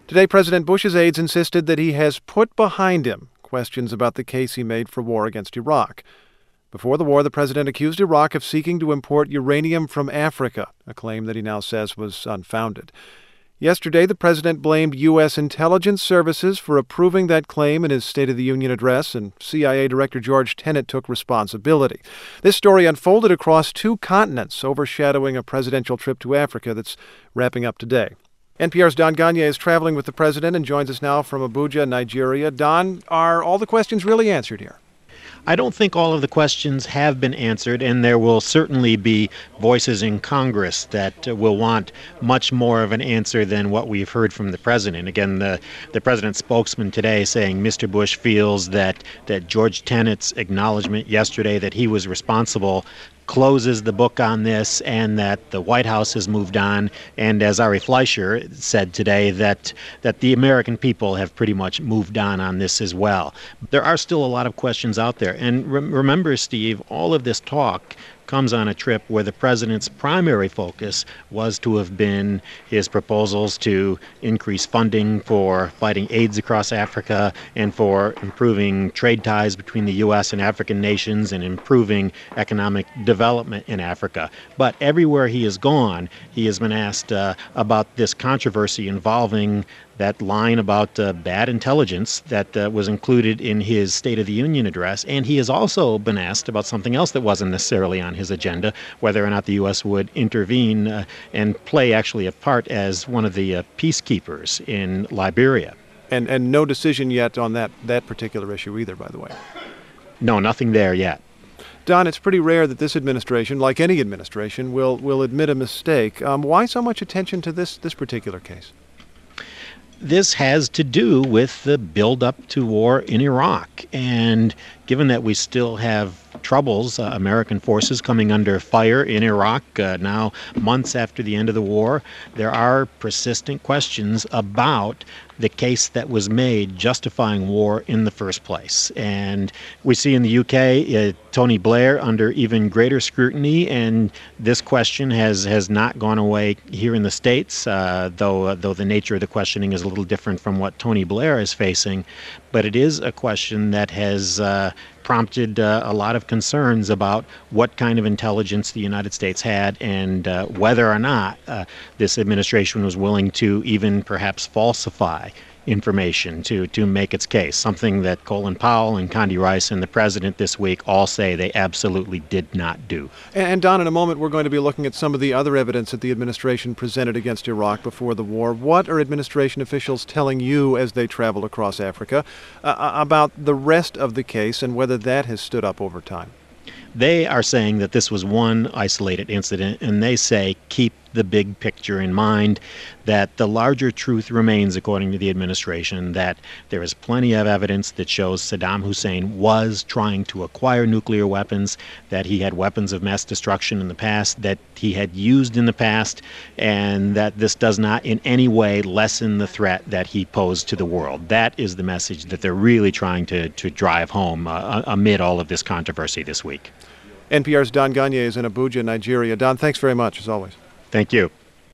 Today, President Bush's aides insisted that he has put behind him questions about the case he made for war against Iraq. Before the war, the president accused Iraq of seeking to import uranium from Africa, a claim that he now says was unfounded. Yesterday, the president blamed U.S. intelligence services for approving that claim in his State of the Union address, and CIA Director George Tenet took responsibility. This story unfolded across two continents, overshadowing a presidential trip to Africa that's wrapping up today. NPR's Don Gonyea is traveling with the president and joins us now from Abuja, Nigeria. Don, are all the questions really answered here? I don't think all of the questions have been answered, and there will certainly be voices in Congress that will want much more of an answer than what we've heard from the president. Again, the president's spokesman today saying Mr. Bush feels that George Tenet's acknowledgement yesterday that he was responsible closes the book on this, and that the White House has moved on. And as Ari Fleischer said today, that the American people have pretty much moved on this as well. There are still a lot of questions out there. And remember, Steve, all of this talk comes on a trip where the president's primary focus was to have been his proposals to increase funding for fighting AIDS across Africa and for improving trade ties between the U.S. and African nations and improving economic development in Africa. But everywhere he has gone, he has been asked about this controversy involving that line about bad intelligence that was included in his State of the Union address. And he has also been asked about something else that wasn't necessarily on his agenda, whether or not the U.S. would intervene and play actually a part as one of the peacekeepers in Liberia. And no decision yet on that particular issue either, by the way. No, nothing there yet. Don, it's pretty rare that this administration, like any administration, will admit a mistake. Why so much attention to this particular case? This has to do with the build-up to war in Iraq. And given that we still have troubles, American forces coming under fire in Iraq now months after the end of the war, there are persistent questions about the case that was made justifying war in the first place. And we see in the UK Tony Blair under even greater scrutiny, and this question has not gone away here in the States, though the nature of the questioning is a little different from what Tony Blair is facing. But it is a question that has prompted a lot of concerns about what kind of intelligence the United States had and whether or not this administration was willing to even perhaps falsify information to make its case, something that Colin Powell and Condi Rice and the president this week all say they absolutely did not do. And Don, in a moment, we're going to be looking at some of the other evidence that the administration presented against Iraq before the war. What are administration officials telling you as they travel across Africa about the rest of the case and whether that has stood up over time? They are saying that this was one isolated incident, and they say keep the big picture in mind, that the larger truth remains, according to the administration, that there is plenty of evidence that shows Saddam Hussein was trying to acquire nuclear weapons, that he had weapons of mass destruction in the past, that he had used in the past, and that this does not in any way lessen the threat that he posed to the world. That is the message that they're really trying to drive home amid all of this controversy this week. NPR's Don Gonyea is in Abuja, Nigeria. Don, thanks very much, as always. Thank you.